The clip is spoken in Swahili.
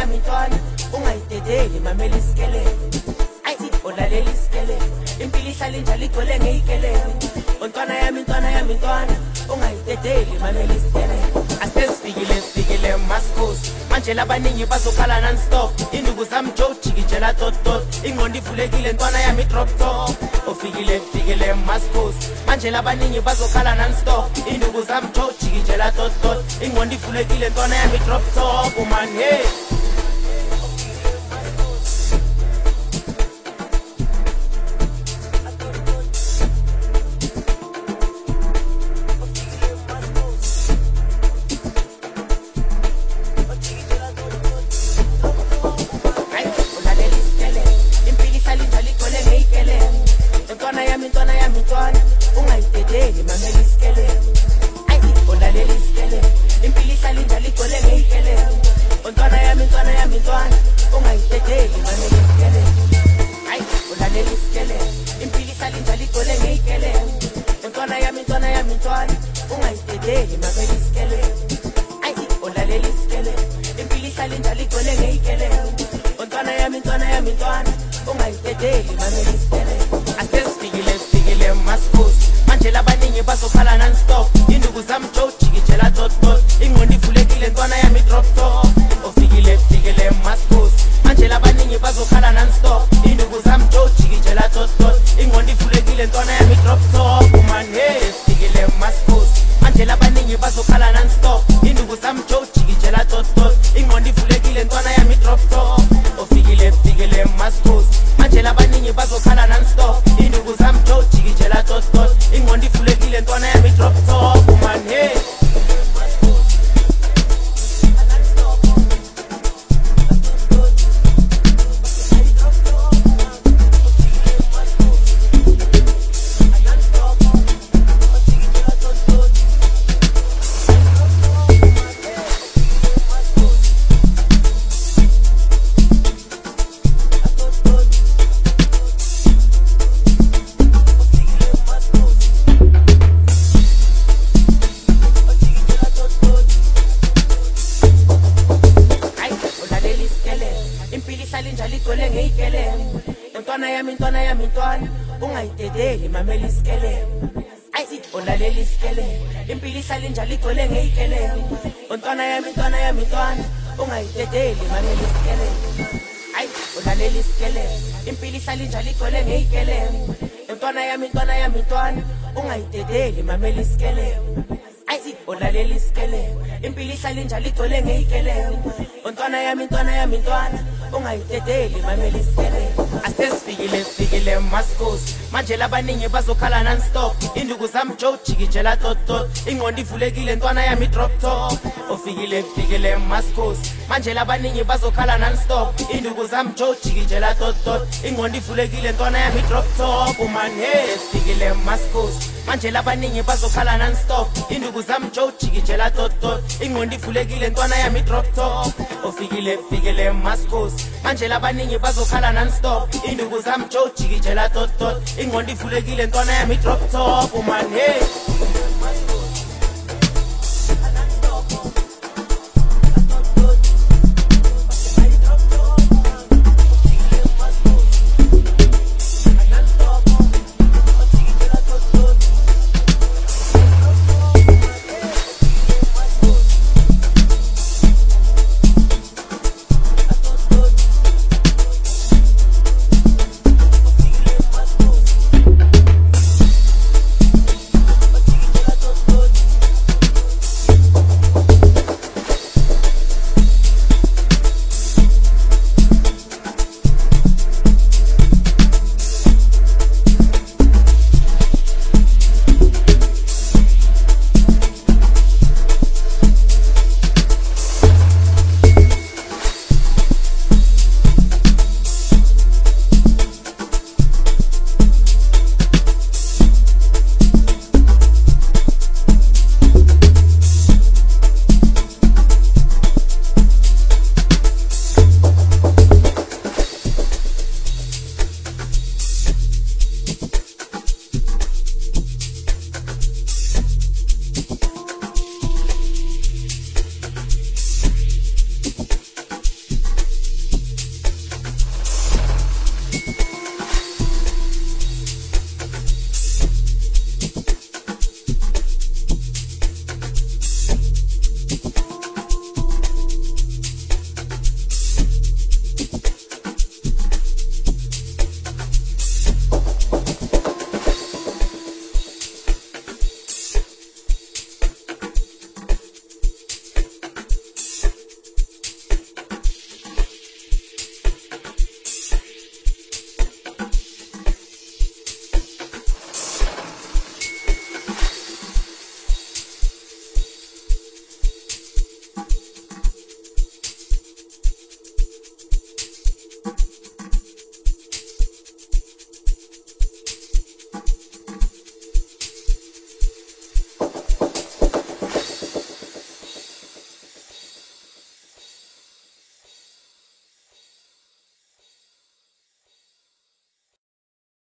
yami ntwana ungayidedeli mamela isikelele ayithi olalela isikelele impilo ihlala njalo igcwele ngeyikelele ntwana yami ntwana ungayidedeli mamela isikelele asesifikile maskhosi manje labaningi bazokhala non-stop induku zami Joe jikijela tot ingqondo ivulekile ntwana yami drop top ofikile maskhosi manje labaningi bazokhala non-stop induku zami Joe jikijela tot ingqondo ivulekile ntwana yami drop top man hey ntwana yami ungayidedeli mamela isikelele ayi olalela isikelele impilo ihlala njalo igcwele ngeyikelele ntwana yami ungayidedeli mamela isikelele ayi olalela isikelele impilo ihlala njalo igcwele ngeyikelele ntwana yami ungayidedeli mamela isikelele ayi olalela isikelele impilo ihlala njalo igcwele ngeyikelele ntwana yami ungayidedeli mamela isikelele asesifikile maskhosi manje labaningi bazokhala non-stop induku zami Joe jikijela tot ingqondo ivulekile ntwana yami drop top ofikile maskhosi manje labaningi bazokhala non-stop induku zami Joe jikijela tot ingqondo ivulekile ntwana yami drop top man hey fikile maskhosi manje labaningi bazokhala non-stop induku zami Joe jikijela tot ingqondo ivulekile ntwana yami drop top ofikile maskhosi manje labaningi bazokhala non-stop induku zami Joe jikijela tot ingqondo ivulekile ntwana yami drop top man hey impilo ihlala njalo igcwele ngeyikelele ntwana yami ungayidedeli mamela isikelele ayithi olalela isikelele impilo ihlala njalo igcwele ngeyikelele ntwana yami ungayidedeli mamela isikelele ayi olalela isikelele impilo ihlala njalo igcwele ngeyikelele ntwana yami ungayidedeli mamela isikelele ayithi olalela isikelele impilo ihlala njalo igcwele ngeyikelele ntwana yami ungayidedeli mamela isikelele asesifikile maskhosi manje labaningi bazokhala non-stop induku zami Joe jikijela tot ingqondo ivulekile ntwana yami drop top ofikile maskhosi manje labaningi bazokhala non-stop induku zami Joe jikijela tot ingqondo ivulekile ntwana yami drop top man hey fikile maskhosi manje labaningi bazokhala non-stop induku zami Joe jikijela tot ingqondo ivulekile ntwana yami drop top ofikile maskhosi manje labaningi bazokhala non-stop induku zami Joe jikijela tot ingqondo ivulekile ntwana yami drop top man hey